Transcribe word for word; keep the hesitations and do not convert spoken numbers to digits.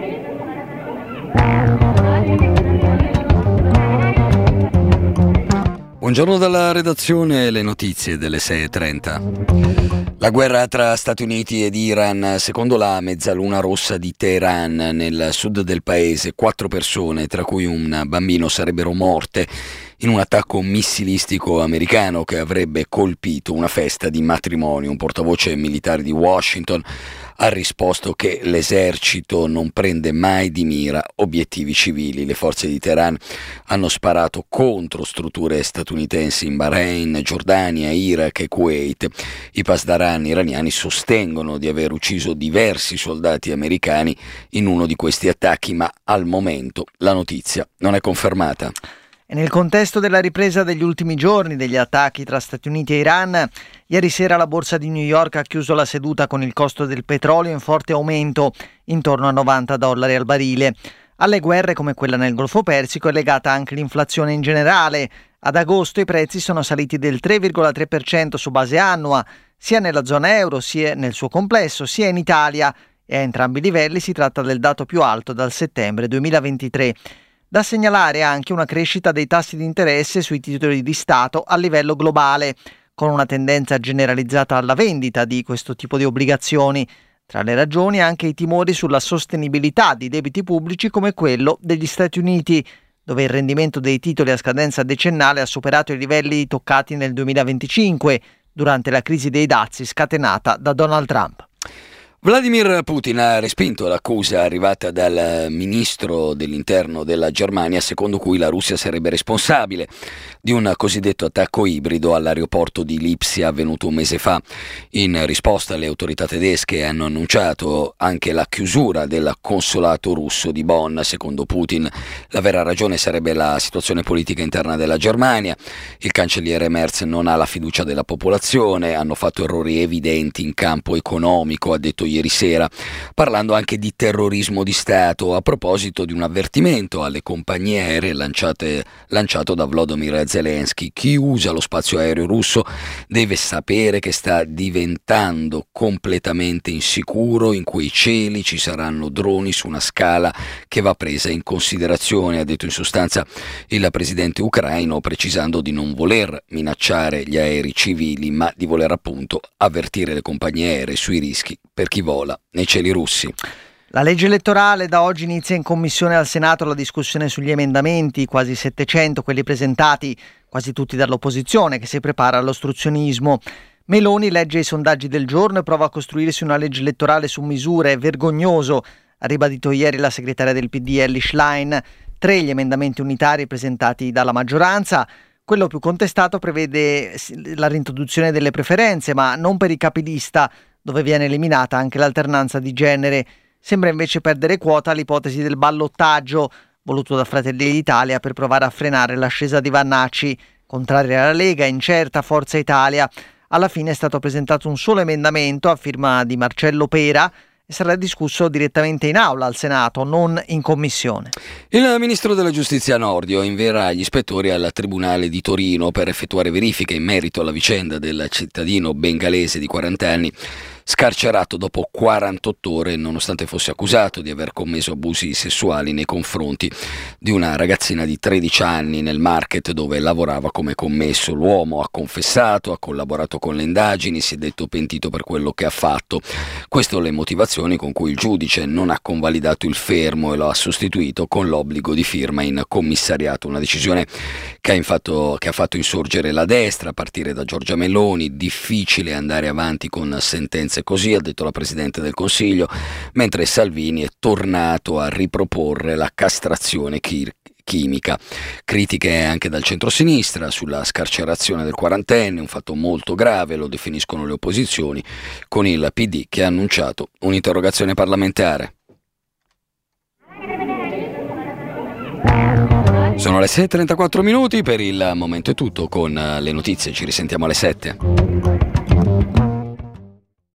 Buongiorno dalla redazione, le notizie delle sei e trenta. La guerra tra Stati Uniti ed Iran, secondo la mezzaluna rossa di Teheran, nel sud del paese, quattro persone, tra cui un bambino, sarebbero morte in un attacco missilistico americano che avrebbe colpito una festa di matrimonio. Un portavoce militare di Washington ha risposto che l'esercito non prende mai di mira obiettivi civili. Le forze di Teheran hanno sparato contro strutture statunitensi in Bahrain, Giordania, Iraq e Kuwait. I pasdaran iraniani sostengono di aver ucciso diversi soldati americani in uno di questi attacchi, ma al momento la notizia non è confermata. E nel contesto della ripresa degli ultimi giorni degli attacchi tra Stati Uniti e Iran, ieri sera la borsa di New York ha chiuso la seduta con il costo del petrolio in forte aumento, intorno a novanta dollari al barile. Alle guerre come quella nel Golfo Persico è legata anche l'inflazione in generale. Ad agosto i prezzi sono saliti del tre virgola tre per cento su base annua, sia nella zona euro sia nel suo complesso, sia in Italia, e a entrambi i livelli si tratta del dato più alto dal settembre duemilaventitré. Da segnalare anche una crescita dei tassi di interesse sui titoli di Stato a livello globale, con una tendenza generalizzata alla vendita di questo tipo di obbligazioni. Tra le ragioni anche i timori sulla sostenibilità di debiti pubblici come quello degli Stati Uniti, dove il rendimento dei titoli a scadenza decennale ha superato i livelli toccati nel duemilaventicinque, durante la crisi dei dazi scatenata da Donald Trump. Vladimir Putin ha respinto l'accusa arrivata dal ministro dell'interno della Germania, secondo cui la Russia sarebbe responsabile di un cosiddetto attacco ibrido all'aeroporto di Lipsia avvenuto un mese fa. In risposta, le autorità tedesche hanno annunciato anche la chiusura del consolato russo di Bonn. Secondo Putin, la vera ragione sarebbe la situazione politica interna della Germania. Il cancelliere Merz non ha la fiducia della popolazione, hanno fatto errori evidenti in campo economico, ha detto ieri sera, parlando anche di terrorismo di Stato a proposito di un avvertimento alle compagnie aeree lanciate, lanciato da Volodymyr Zelensky. Chi usa lo spazio aereo russo deve sapere che sta diventando completamente insicuro. In quei cieli ci saranno droni su una scala che va presa in considerazione, ha detto in sostanza il presidente ucraino, precisando di non voler minacciare gli aerei civili, ma di voler appunto avvertire le compagnie aeree sui rischi per chi vola nei cieli russi. La legge elettorale: da oggi inizia in commissione al Senato la discussione sugli emendamenti, quasi settecento quelli presentati, quasi tutti dall'opposizione che si prepara all'ostruzionismo. Meloni legge i sondaggi del giorno e prova a costruirsi una legge elettorale su misura. È vergognoso, ha ribadito ieri la segretaria del P D Elly Schlein. Tre gli emendamenti unitari presentati dalla maggioranza. Quello più contestato prevede la reintroduzione delle preferenze, ma non per i capilista, dove viene eliminata anche l'alternanza di genere. Sembra invece perdere quota l'ipotesi del ballottaggio, voluto da Fratelli d'Italia per provare a frenare l'ascesa di Vannacci. Contraria alla Lega, incerta Forza Italia. Alla fine è stato presentato un solo emendamento a firma di Marcello Pera e sarà discusso direttamente in aula al Senato, non in commissione. Il ministro della Giustizia Nordio invierà gli ispettori al Tribunale di Torino per effettuare verifiche in merito alla vicenda del cittadino bengalese di quaranta anni scarcerato dopo quarantotto ore nonostante fosse accusato di aver commesso abusi sessuali nei confronti di una ragazzina di tredici anni nel market dove lavorava come commesso. L'uomo ha confessato, ha collaborato con le indagini, si è detto pentito per quello che ha fatto. Queste le motivazioni con cui il giudice non ha convalidato il fermo e lo ha sostituito con l'obbligo di firma in commissariato, una decisione che ha, infatto, che ha fatto insorgere la destra a partire da Giorgia Meloni. Difficile andare avanti con sentenze così, ha detto la Presidente del Consiglio, mentre Salvini è tornato a riproporre la castrazione chir- chimica. Critiche anche dal centrosinistra sulla scarcerazione del quarantenne, un fatto molto grave, lo definiscono le opposizioni, con il P D che ha annunciato un'interrogazione parlamentare. Sono le sei e trentaquattro minuti, per il momento è tutto, con le notizie ci risentiamo alle sette.